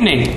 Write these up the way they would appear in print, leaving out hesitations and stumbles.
It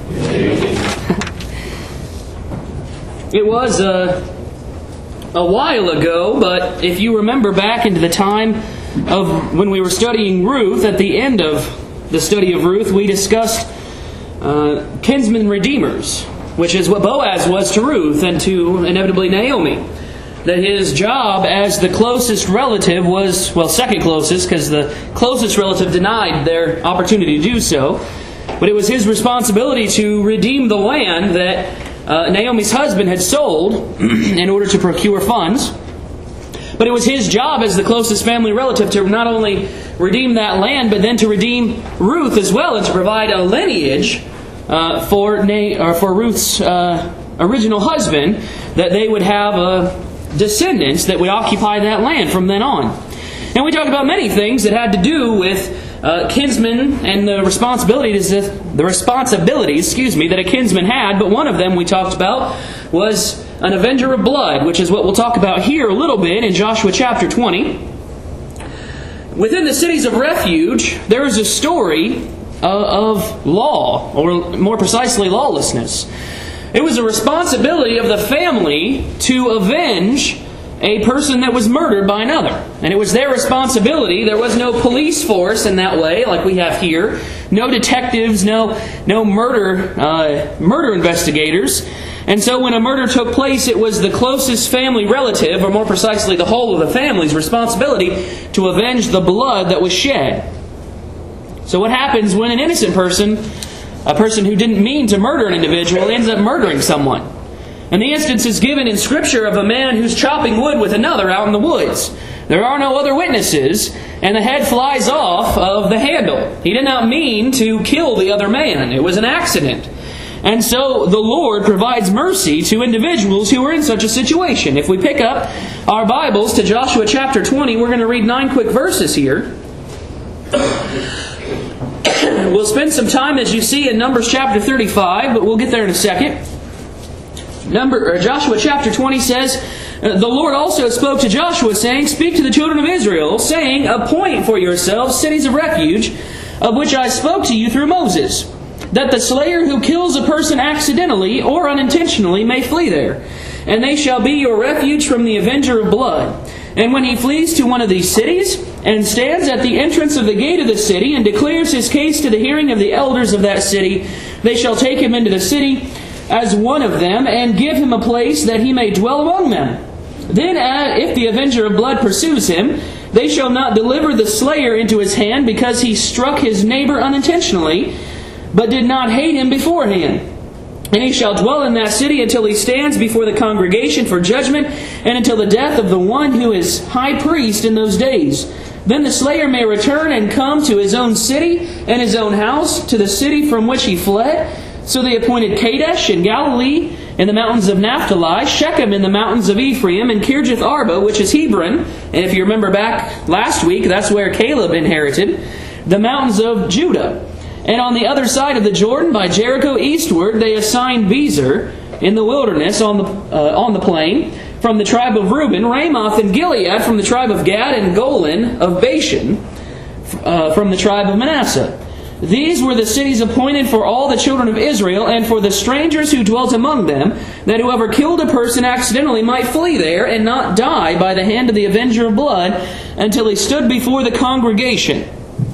was a while ago, but if you remember back into the time of when we were studying Ruth, at the end of the study of Ruth, we discussed kinsman redeemers, which is what Boaz was to Ruth and to inevitably Naomi. That his job as the closest relative was, well, second closest, because the closest relative denied their opportunity to do so. But it was his responsibility to redeem the land that Naomi's husband had sold in order to procure funds. But it was his job as the closest family relative to not only redeem that land, but then to redeem Ruth as well, and to provide a lineage for Ruth's original husband, that they would have descendants that would occupy that land from then on. And we talked about many things that had to do with kinsmen and the responsibilities that a kinsman had, but one of them we talked about was an avenger of blood, which is what we'll talk about here a little bit in Joshua chapter 20. Within the cities of refuge, there is a story of law, or more precisely lawlessness. It was a responsibility of the family to avenge a person that was murdered by another. And it was their responsibility. There was no police force in that way, like we have here. No detectives, no murder investigators. And so when a murder took place, it was the closest family relative, or more precisely the whole of the family's responsibility to avenge the blood that was shed. So what happens when an innocent person, a person who didn't mean to murder an individual, ends up murdering someone? And the instance is given in Scripture of a man who's chopping wood with another out in the woods. There are no other witnesses, and the head flies off of the handle. He did not mean to kill the other man. It was an accident. And so the Lord provides mercy to individuals who are in such a situation. If we pick up our Bibles to Joshua chapter 20, we're going to read 9 quick verses here. We'll spend some time, as you see, in Numbers chapter 35, but we'll get there in a second. Joshua chapter 20 says, "The Lord also spoke to Joshua, saying, Speak to the children of Israel, saying, Appoint for yourselves cities of refuge, of which I spoke to you through Moses, that the slayer who kills a person accidentally or unintentionally may flee there. And they shall be your refuge from the avenger of blood. And when he flees to one of these cities, and stands at the entrance of the gate of the city, and declares his case to the hearing of the elders of that city, they shall take him into the city as one of them, and give him a place that he may dwell among them. Then if the avenger of blood pursues him, they shall not deliver the slayer into his hand, because he struck his neighbor unintentionally, but did not hate him beforehand. And he shall dwell in that city until he stands before the congregation for judgment, and until the death of the one who is high priest in those days. Then the slayer may return and come to his own city and his own house, to the city from which he fled. So they appointed Kadesh in Galilee, in the mountains of Naphtali, Shechem in the mountains of Ephraim, and Kirjath Arba, which is Hebron. And if you remember back last week, that's where Caleb inherited, the mountains of Judah. And on the other side of the Jordan, by Jericho eastward, they assigned Bezer in the wilderness on the plain, from the tribe of Reuben, Ramoth and Gilead from the tribe of Gad, and Golan of Bashan from the tribe of Manasseh. These were the cities appointed for all the children of Israel, and for the strangers who dwelt among them, that whoever killed a person accidentally might flee there, and not die by the hand of the avenger of blood, until he stood before the congregation.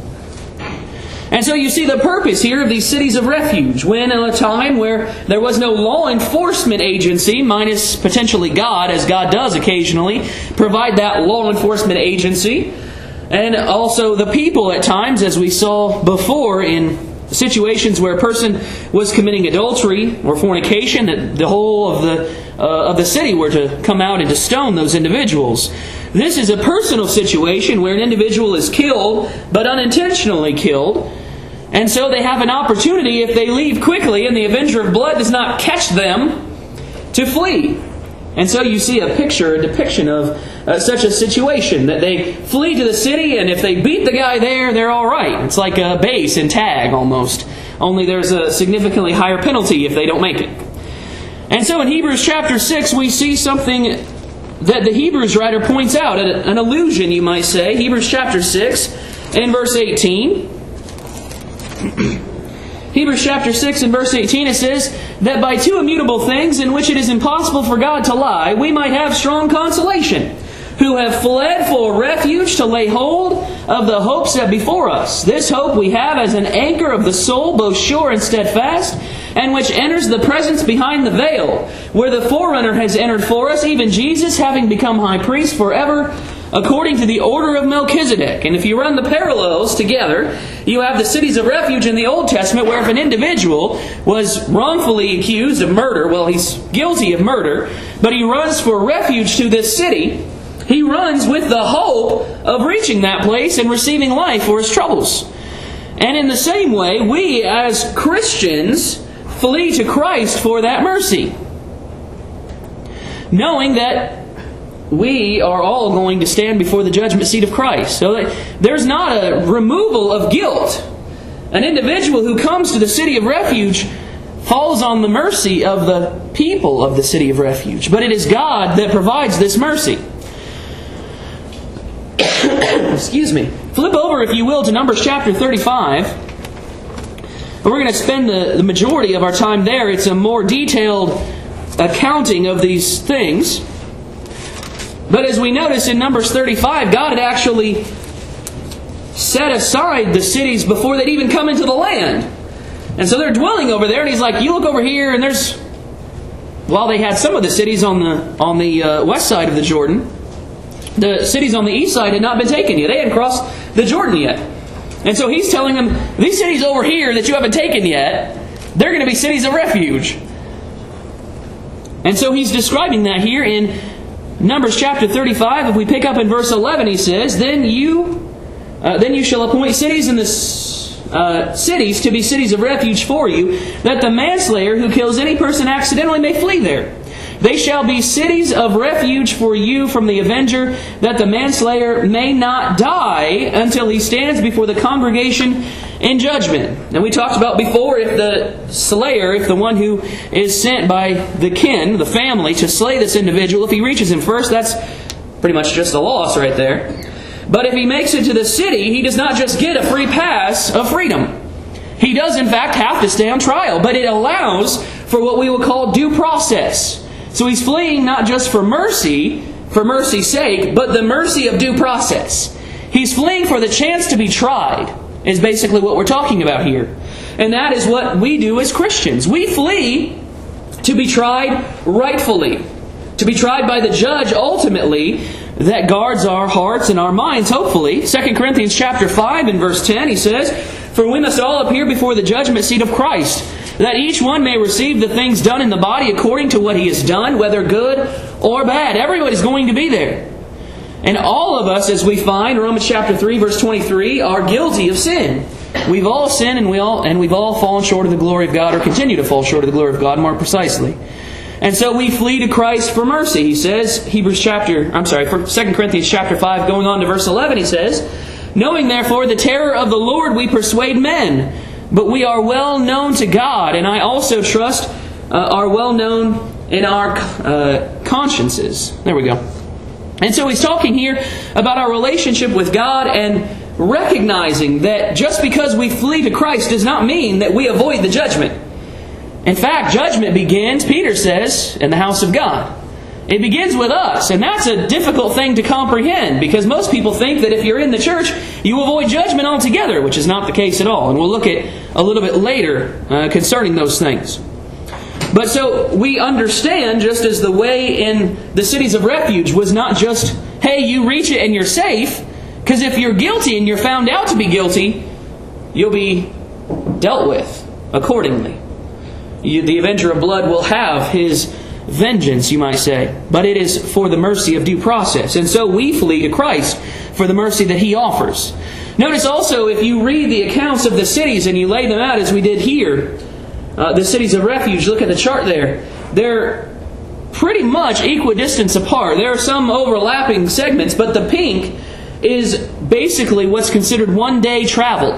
And so you see the purpose here of these cities of refuge, when in a time where there was no law enforcement agency, minus potentially God, as God does occasionally provide that law enforcement agency, and also the people at times, as we saw before in situations where a person was committing adultery or fornication, that the whole of the city were to come out and to stone those individuals. This is a personal situation where an individual is killed, but unintentionally killed. And so they have an opportunity, if they leave quickly and the avenger of blood does not catch them, to flee. And so you see a depiction of such a situation, that they flee to the city, and if they beat the guy there, they're all right. It's like a base in tag almost. Only there's a significantly higher penalty if they don't make it. And so in Hebrews chapter 6, we see something that the Hebrews writer points out, an allusion, you might say. Hebrews chapter 6 and verse 18. Hebrews chapter 6 and verse 18, it says, that by two immutable things in which it is impossible for God to lie, we might have strong consolation, who have fled for refuge to lay hold of the hope set before us. This hope we have as an anchor of the soul, both sure and steadfast, and which enters the presence behind the veil, where the forerunner has entered for us, even Jesus, having become high priest forever, according to the order of Melchizedek. And if you run the parallels together, you have the cities of refuge in the Old Testament, where if an individual was wrongfully accused of murder, well, he's guilty of murder, but he runs for refuge to this city, he runs with the hope of reaching that place and receiving life for his troubles. And in the same way, we as Christians flee to Christ for that mercy, knowing that we are all going to stand before the judgment seat of Christ. So that there's not a removal of guilt. An individual who comes to the city of refuge falls on the mercy of the people of the city of refuge. But it is God that provides this mercy. Excuse me. Flip over, if you will, to Numbers chapter 35. We're going to spend the majority of our time there. It's a more detailed accounting of these things. But as we notice in Numbers 35, God had actually set aside the cities before they'd even come into the land. And so they're dwelling over there, and He's like, you look over here, and there's... While they had some of the cities on the west side of the Jordan, the cities on the east side had not been taken yet. They hadn't crossed the Jordan yet. And so He's telling them, these cities over here that you haven't taken yet, they're going to be cities of refuge. And so He's describing that here in Numbers chapter 35. If we pick up in verse 11, He says, Then you shall appoint cities in the cities to be cities of refuge for you, that the manslayer who kills any person accidentally may flee there. They shall be cities of refuge for you from the avenger, that the manslayer may not die until he stands before the congregation in judgment. And we talked about before, if the slayer, if the one who is sent by the kin, the family, to slay this individual, if he reaches him first, that's pretty much just a loss right there. But if he makes it to the city, he does not just get a free pass of freedom. He does, in fact, have to stay on trial. But it allows for what we would call due process. So he's fleeing not just for mercy's sake, but the mercy of due process. He's fleeing for the chance to be tried, is basically what we're talking about here. And that is what we do as Christians. We flee to be tried rightfully, to be tried by the judge ultimately that guards our hearts and our minds, hopefully. 2 Corinthians chapter 5 and verse 10, he says, For we must all appear before the judgment seat of Christ, that each one may receive the things done in the body according to what he has done, whether good or bad. Everyone is going to be there. And all of us, as we find, Romans chapter 3, verse 23, are guilty of sin. We've all sinned and we've all fallen short of the glory of God, or continue to fall short of the glory of God more precisely. And so we flee to Christ for mercy. He says, 2 Corinthians chapter 5, going on to verse 11, he says, Knowing therefore the terror of the Lord, we persuade men, but we are well known to God, and I also trust are well known in our consciences. There we go. And so he's talking here about our relationship with God and recognizing that just because we flee to Christ does not mean that we avoid the judgment. In fact, judgment begins, Peter says, in the house of God. It begins with us, and that's a difficult thing to comprehend, because most people think that if you're in the church, you avoid judgment altogether, which is not the case at all. And we'll look at a little bit later concerning those things. But so we understand, just as the way in the cities of refuge was not just, hey, you reach it and you're safe, because if you're guilty and you're found out to be guilty, you'll be dealt with accordingly. The avenger of blood will have his vengeance, you might say. But it is for the mercy of due process. And so we flee to Christ for the mercy that He offers. Notice also, if you read the accounts of the cities and you lay them out as we did here, the cities of refuge, look at the chart there. They're pretty much equidistant apart. There are some overlapping segments, but the pink is basically what's considered one-day travel.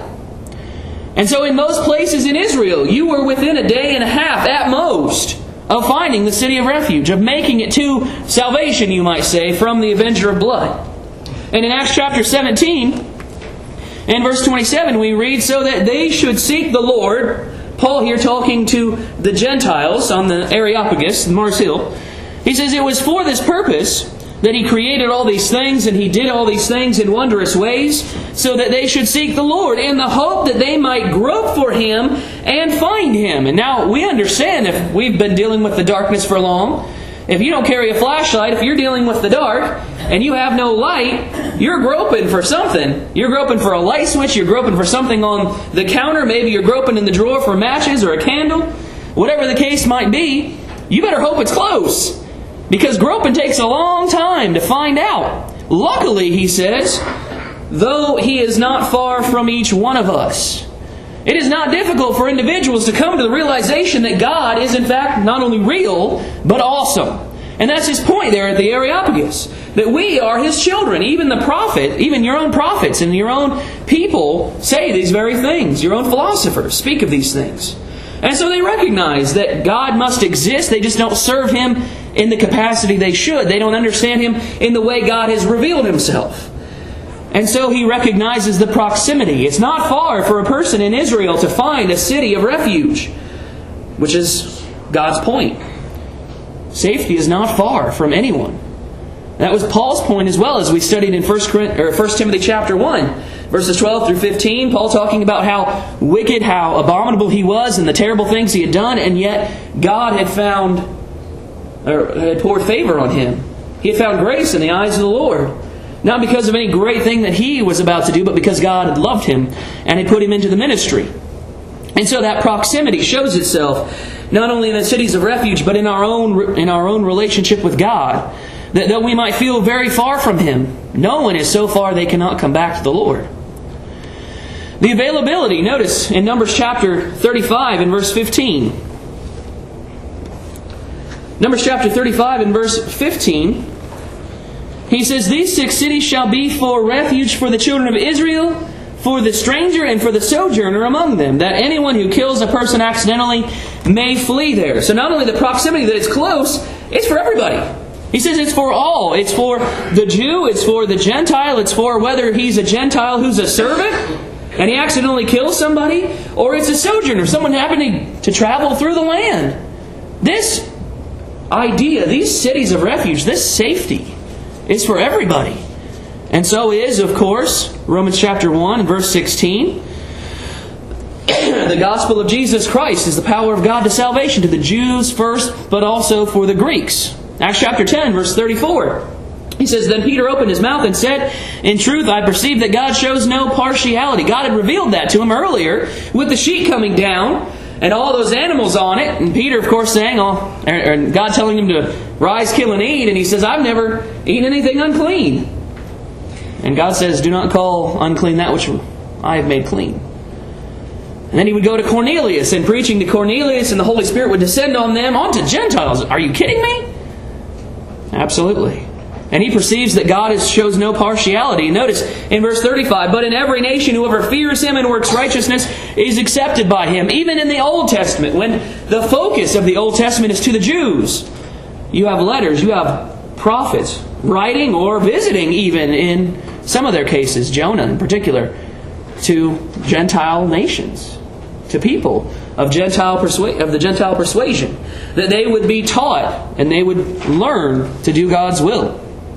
And so in most places in Israel, you were within a day and a half at most of finding the city of refuge, of making it to salvation, you might say, from the avenger of blood. And in Acts chapter 17, and verse 27, we read, So that they should seek the Lord, Paul here talking to the Gentiles on the Areopagus, Mars Hill. He says it was for this purpose that He created all these things, and He did all these things in wondrous ways, so that they should seek the Lord in the hope that they might grope for Him and find Him. And now we understand, if we've been dealing with the darkness for long, if you don't carry a flashlight, if you're dealing with the dark and you have no light, you're groping for something. You're groping for a light switch, you're groping for something on the counter, maybe you're groping in the drawer for matches or a candle. Whatever the case might be, you better hope it's close, because groping takes a long time to find out. Luckily, he says, though He is not far from each one of us. It is not difficult for individuals to come to the realization that God is in fact not only real, but awesome. And that's his point there at the Areopagus. That we are His children. Even the prophet, even your own prophets and your own people say these very things. Your own philosophers speak of these things. And so they recognize that God must exist. They just don't serve Him in the capacity they should. They don't understand Him in the way God has revealed Himself. And so he recognizes the proximity. It's not far for a person in Israel to find a city of refuge, which is God's point. Safety is not far from anyone. That was Paul's point as well, as we studied in 1 Timothy chapter 1, verses 12 through 15. Paul talking about how wicked, how abominable he was, and the terrible things he had done, and yet God had had poured favor on him. He had found grace in the eyes of the Lord. Not because of any great thing that he was about to do, but because God had loved him and had put him into the ministry. And so that proximity shows itself not only in the cities of refuge, but in our own relationship with God. That though we might feel very far from Him, no one is so far they cannot come back to the Lord. The availability, notice in Numbers chapter 35 and verse 15. Numbers chapter 35 and verse 15. He says, "These 6 cities shall be for refuge for the children of Israel, for the stranger and for the sojourner among them, that anyone who kills a person accidentally may flee there." So not only the proximity that it's close, it's for everybody. He says it's for all. It's for the Jew, it's for the Gentile, it's for whether he's a Gentile who's a servant and he accidentally kills somebody, or it's a sojourner, someone happening to travel through the land. This idea, these cities of refuge, this safety, is for everybody. And so is, of course, Romans chapter 1 and verse 16. The gospel of Jesus Christ is the power of God to salvation to the Jews first, but also for the Greeks. Acts chapter 10, verse 34. He says, "Then Peter opened his mouth and said, 'In truth, I perceive that God shows no partiality.'" God had revealed that to him earlier with the sheet coming down and all those animals on it. And Peter, of course, saying, God telling him to rise, kill, and eat. And he says, "I've never eaten anything unclean." And God says, "Do not call unclean that which I have made clean." And then he would go to Cornelius, and preaching to Cornelius, and the Holy Spirit would descend on them, onto Gentiles. Are you kidding me? Absolutely. And he perceives that God shows no partiality. Notice in verse 35, "But in every nation whoever fears Him and works righteousness is accepted by Him." Even in the Old Testament, when the focus of the Old Testament is to the Jews, you have letters, you have prophets writing or visiting, even in some of their cases, Jonah in particular, to Gentile nations, to people of the Gentile persuasion, that they would be taught and they would learn to do God's will.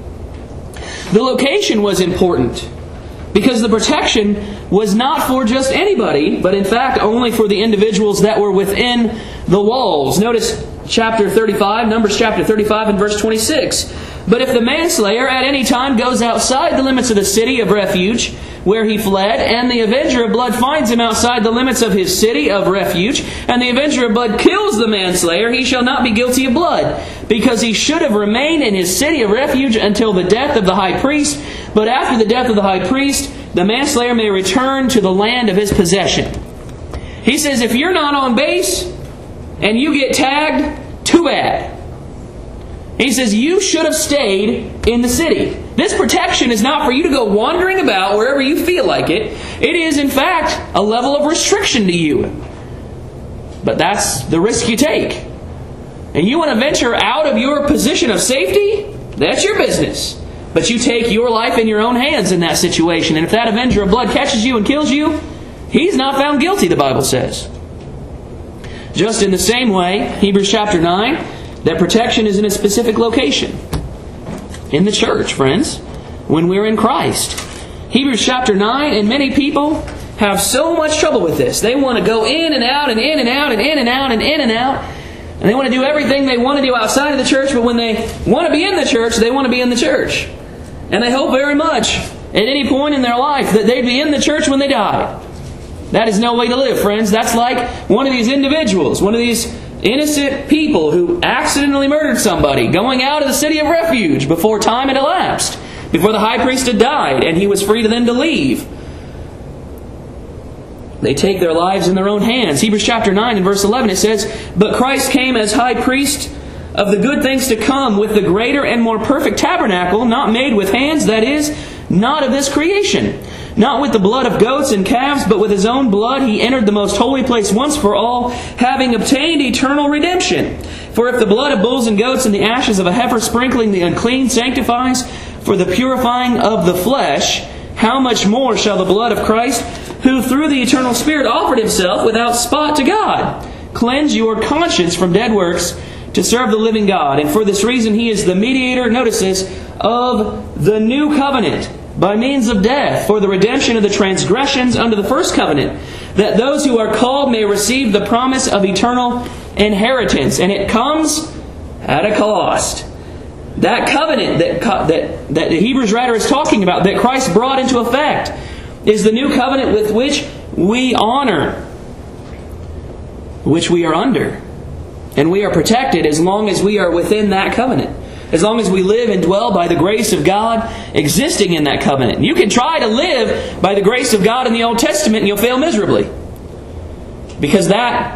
The location was important because the protection was not for just anybody, but in fact only for the individuals that were within the walls. Notice chapter 35, Numbers chapter 35 and verse 26. "But if the manslayer at any time goes outside the limits of the city of refuge where he fled, and the avenger of blood finds him outside the limits of his city of refuge, and the avenger of blood kills the manslayer, he shall not be guilty of blood, because he should have remained in his city of refuge until the death of the high priest. But after the death of the high priest, the manslayer may return to the land of his possession." He says, if you're not on base and you get tagged, too bad. He says, you should have stayed in the city. This protection is not for you to go wandering about wherever you feel like it. It is, in fact, a level of restriction to you. But that's the risk you take. And you want to venture out of your position of safety? That's your business. But you take your life in your own hands in that situation. And if that avenger of blood catches you and kills you, he's not found guilty, the Bible says. Just in the same way, Hebrews chapter 9, that protection is in a specific location. In the church, friends. When we're in Christ. Hebrews chapter 9, and many people have so much trouble with this. They want to go in and out and in and out and in and out and in and out. And they want to do everything they want to do outside of the church, but when they want to be in the church, they want to be in the church. And they hope very much at any point in their life that they'd be in the church when they died. That is no way to live, friends. That's like one of these individuals, one of these innocent people who accidentally murdered somebody, going out of the city of refuge before time had elapsed, before the high priest had died, and he was free then to leave. They take their lives in their own hands. Hebrews chapter 9 and verse 11, it says, "But Christ came as high priest of the good things to come with the greater and more perfect tabernacle, not made with hands, that is, not of this creation. Not with the blood of goats and calves, but with His own blood He entered the most holy place once for all, having obtained eternal redemption. For if the blood of bulls and goats and the ashes of a heifer sprinkling the unclean sanctifies for the purifying of the flesh, how much more shall the blood of Christ, who through the eternal Spirit offered Himself without spot to God, cleanse your conscience from dead works to serve the living God. And for this reason He is the mediator," notice this, "of the new covenant, by means of death, for the redemption of the transgressions under the first covenant, that those who are called may receive the promise of eternal inheritance." And it comes at a cost. That covenant that the Hebrews writer is talking about, that Christ brought into effect, is the new covenant with which we honor, which we are under. And we are protected as long as we are within that covenant. As long as we live and dwell by the grace of God existing in that covenant. You can try to live by the grace of God in the Old Testament and you'll fail miserably. Because that,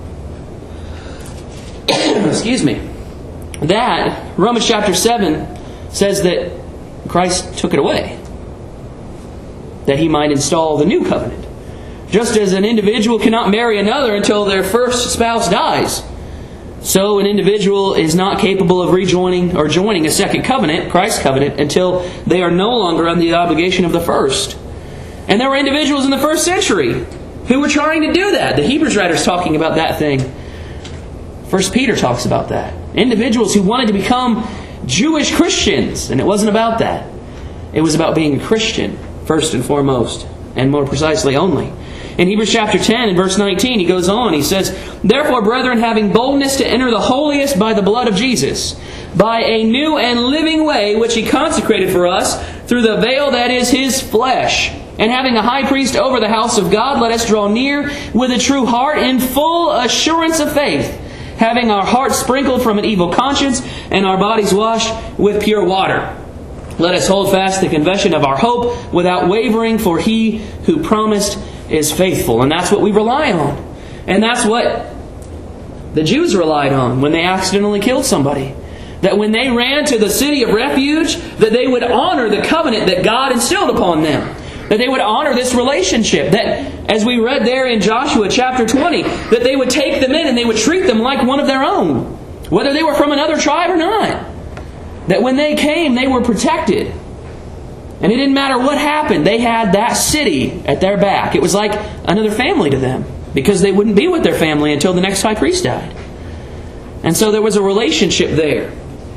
Romans chapter 7 says that Christ took it away. That He might install the new covenant. Just as an individual cannot marry another until their first spouse dies, so an individual is not capable of rejoining or joining a second covenant, Christ's covenant, until they are no longer under the obligation of the first. And there were individuals in the first century who were trying to do that. The Hebrews writer is talking about that thing. 1 Peter talks about that. Individuals who wanted to become Jewish Christians. And it wasn't about that. It was about being a Christian, first and foremost, and more precisely only. In Hebrews chapter 10 and verse 19, he goes on. He says, "Therefore, brethren, having boldness to enter the holiest by the blood of Jesus, by a new and living way which He consecrated for us through the veil that is His flesh. And having a high priest over the house of God, let us draw near with a true heart in full assurance of faith, having our hearts sprinkled from an evil conscience and our bodies washed with pure water. Let us hold fast the confession of our hope without wavering, for He who promised is faithful." And that's what we rely on. And that's what the Jews relied on when they accidentally killed somebody. That when they ran to the city of refuge, that they would honor the covenant that God instilled upon them. That they would honor this relationship. That, as we read there in Joshua chapter 20, that they would take them in and they would treat them like one of their own. Whether they were from another tribe or not. That when they came, they were protected. And it didn't matter what happened. They had that city at their back. It was like another family to them. Because they wouldn't be with their family until the next high priest died. And so there was a relationship there.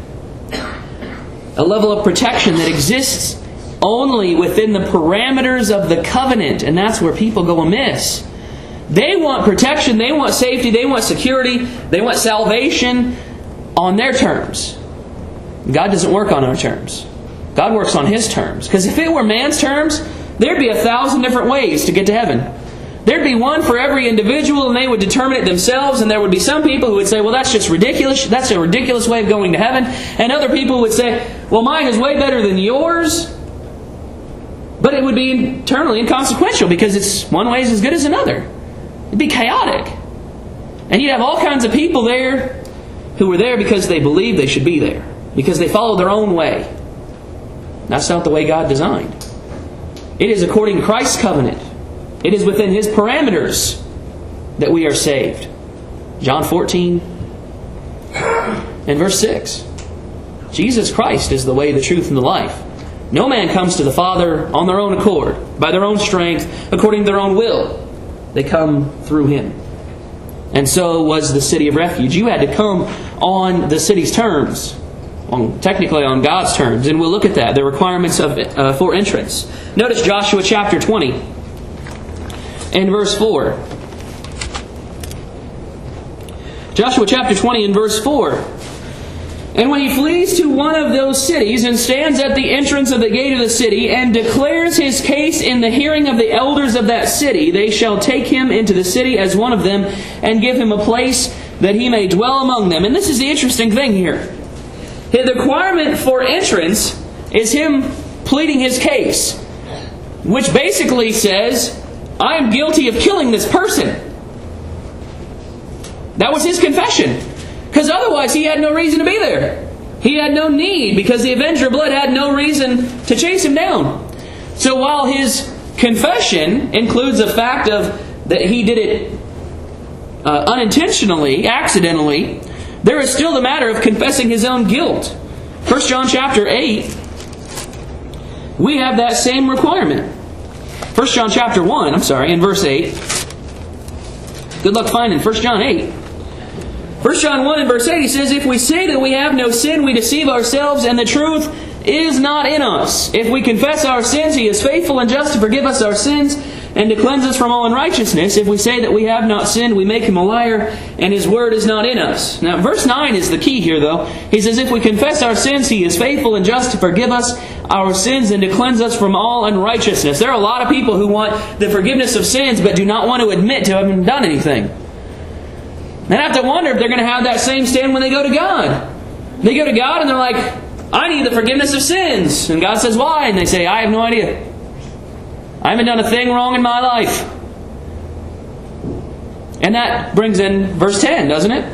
A level of protection that exists only within the parameters of the covenant. And that's where people go amiss. They want protection, they want safety, they want security, they want salvation on their terms. God doesn't work on our terms. God works on His terms. Because if it were man's terms, there'd be 1,000 different ways to get to heaven. There'd be one for every individual and they would determine it themselves, and there would be some people who would say, well, that's just ridiculous. That's a ridiculous way of going to heaven. And other people would say, well, mine is way better than yours. But it would be eternally inconsequential because it's one way is as good as another. It'd be chaotic. And you'd have all kinds of people there who were there because they believed they should be there. Because they followed their own way. That's not the way God designed. It is according to Christ's covenant. It is within His parameters that we are saved. John 14 and verse 6. Jesus Christ is the way, the truth, and the life. No man comes to the Father on their own accord, by their own strength, according to their own will. They come through Him. And so was the city of refuge. You had to come on the city's terms, technically on God's terms. And we'll look at that, the requirements for entrance. Notice Joshua chapter 20 and verse 4. Joshua chapter 20 and verse 4. And when he flees to one of those cities and stands at the entrance of the gate of the city and declares his case in the hearing of the elders of that city, they shall take him into the city as one of them and give him a place that he may dwell among them. And this is the interesting thing here. The requirement for entrance is him pleading his case, which basically says, I am guilty of killing this person. That was his confession. Because otherwise he had no reason to be there. He had no need, because the Avenger of Blood had no reason to chase him down. So while his confession includes the fact of that he did it unintentionally, accidentally, there is still the matter of confessing his own guilt. 1 John chapter 8, we have that same requirement. 1 John chapter 1, in verse 8. Good luck finding 1 John 8. 1 John 1 and verse 8, he says, if we say that we have no sin, we deceive ourselves, and the truth is not in us. If we confess our sins, He is faithful and just to forgive us our sins and to cleanse us from all unrighteousness. If we say that we have not sinned, we make Him a liar, and His word is not in us. Now, verse 9 is the key here, though. He says, if we confess our sins, He is faithful and just to forgive us our sins and to cleanse us from all unrighteousness. There are a lot of people who want the forgiveness of sins, but do not want to admit to having done anything. And I have to wonder if they're going to have that same stand when they go to God. They go to God and they're like, I need the forgiveness of sins. And God says, why? And they say, I have no idea. I haven't done a thing wrong in my life. And that brings in verse 10, doesn't it?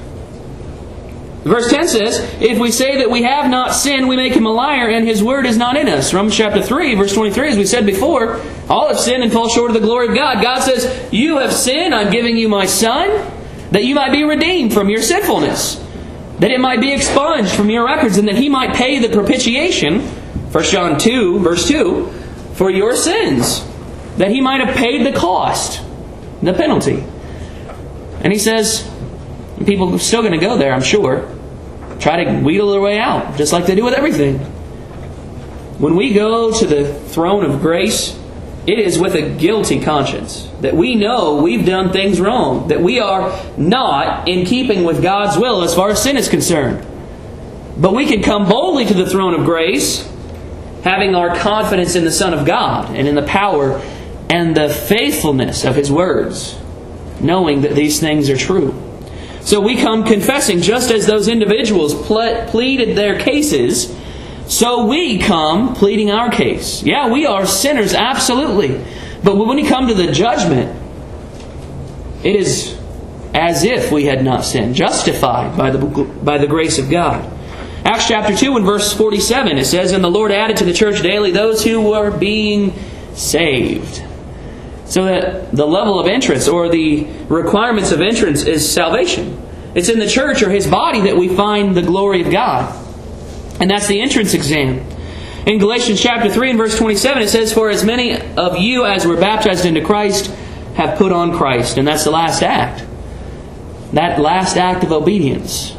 Verse 10 says, if we say that we have not sinned, we make Him a liar, and His word is not in us. Romans chapter 3, verse 23, as we said before, all have sinned and fall short of the glory of God. God says, you have sinned, I'm giving you my Son, that you might be redeemed from your sinfulness, that it might be expunged from your records, and that He might pay the propitiation, 1 John 2, verse 2, for your sins, that He might have paid the cost, the penalty. And He says, people are still going to go there, I'm sure, try to wheedle their way out, just like they do with everything. When we go to the throne of grace, it is with a guilty conscience that we know we've done things wrong, that we are not in keeping with God's will as far as sin is concerned. But we can come boldly to the throne of grace, having our confidence in the Son of God and in the power and the faithfulness of His words, knowing that these things are true. So we come confessing, just as those individuals pleaded their cases, so we come pleading our case. Yeah, we are sinners, absolutely. But when we come to the judgment, it is as if we had not sinned, justified by the grace of God. Acts chapter 2 and verse 47, it says, and the Lord added to the church daily those who were being saved. So that the level of entrance, or the requirements of entrance, is salvation. It's in the church or His body that we find the glory of God. And that's the entrance exam. In Galatians chapter 3 and verse 27, it says, for as many of you as were baptized into Christ have put on Christ. And that's the last act. That last act of obedience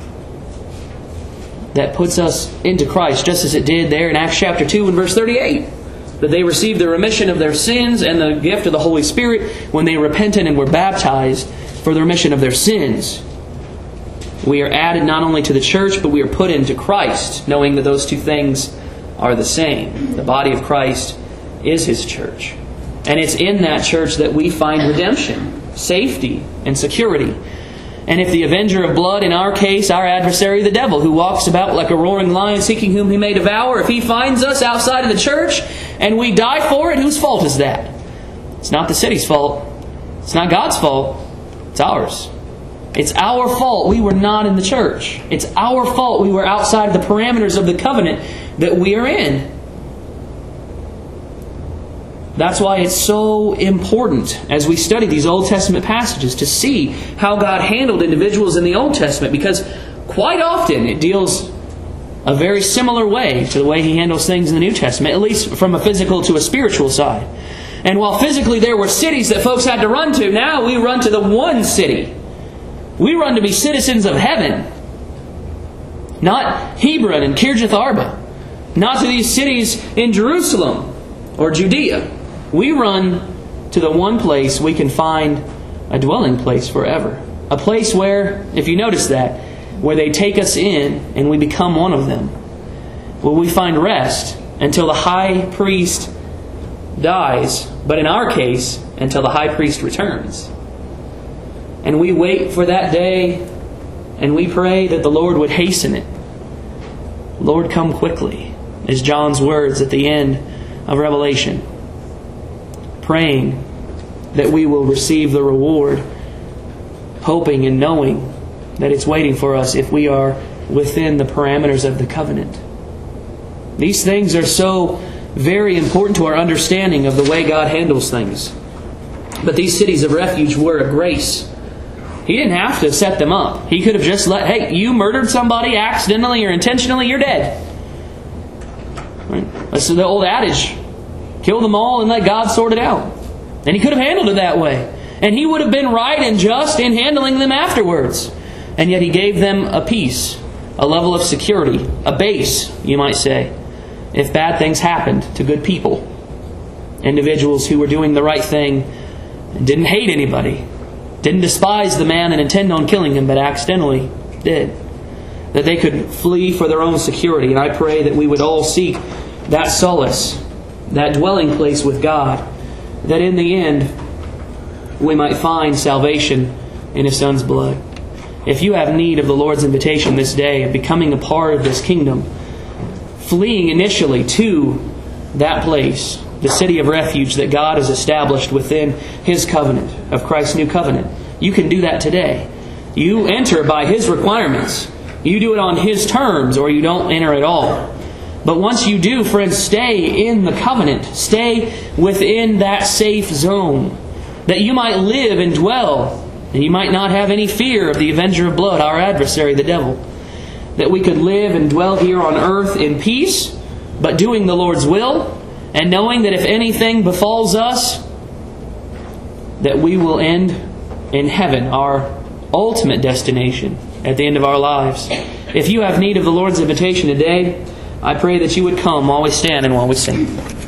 that puts us into Christ, just as it did there in Acts chapter 2 and verse 38. That they received the remission of their sins and the gift of the Holy Spirit when they repented and were baptized for the remission of their sins. We are added not only to the church, but we are put into Christ, knowing that those two things are the same. The body of Christ is His church. And it's in that church that we find redemption, safety, and security. And if the avenger of blood, in our case, our adversary, the devil, who walks about like a roaring lion seeking whom he may devour, if he finds us outside of the church and we die for it, whose fault is that? It's not the city's fault. It's not God's fault. It's ours. It's our fault we were not in the church. It's our fault we were outside the parameters of the covenant that we are in. That's why it's so important as we study these Old Testament passages to see how God handled individuals in the Old Testament, because quite often it deals a very similar way to the way He handles things in the New Testament, at least from a physical to a spiritual side. And while physically there were cities that folks had to run to, now we run to the one city. We run to be citizens of heaven. Not Hebron and Kirjath Arba. Not to these cities in Jerusalem or Judea. We run to the one place we can find a dwelling place forever. A place where, if you notice that, where they take us in and we become one of them. Where we find rest until the high priest dies. But in our case, until the high priest returns. And we wait for that day, and we pray that the Lord would hasten it. Lord, come quickly, is John's words at the end of Revelation. Praying that we will receive the reward, hoping and knowing that it's waiting for us if we are within the parameters of the covenant. These things are so very important to our understanding of the way God handles things. But these cities of refuge were a grace. He didn't have to set them up. He could have just hey, you murdered somebody accidentally or intentionally, you're dead. Right? That's the old adage. Kill them all and let God sort it out. And He could have handled it that way. And He would have been right and just in handling them afterwards. And yet He gave them a peace, a level of security, a base, you might say, if bad things happened to good people. Individuals who were doing the right thing and didn't hate anybody. Didn't despise the man and intend on killing him, but accidentally did. That they could flee for their own security. And I pray that we would all seek that solace, that dwelling place with God, that in the end we might find salvation in His Son's blood. If you have need of the Lord's invitation this day of becoming a part of this kingdom, fleeing initially to that place, the city of refuge that God has established within His covenant, of Christ's new covenant, you can do that today. You enter by His requirements. You do it on His terms, or you don't enter at all. But once you do, friends, stay in the covenant. Stay within that safe zone, that you might live and dwell, and you might not have any fear of the avenger of blood, our adversary, the devil. That we could live and dwell here on earth in peace, but doing the Lord's will, and knowing that if anything befalls us, that we will end in heaven, our ultimate destination at the end of our lives. If you have need of the Lord's invitation today, I pray that you would come while we stand and while we sing.